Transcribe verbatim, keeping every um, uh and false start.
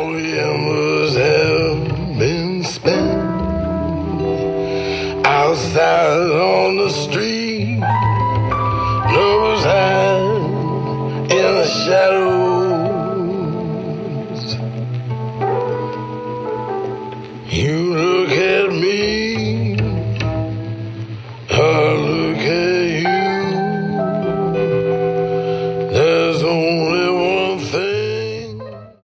November's have been spent outside on the street, nose high in the shadow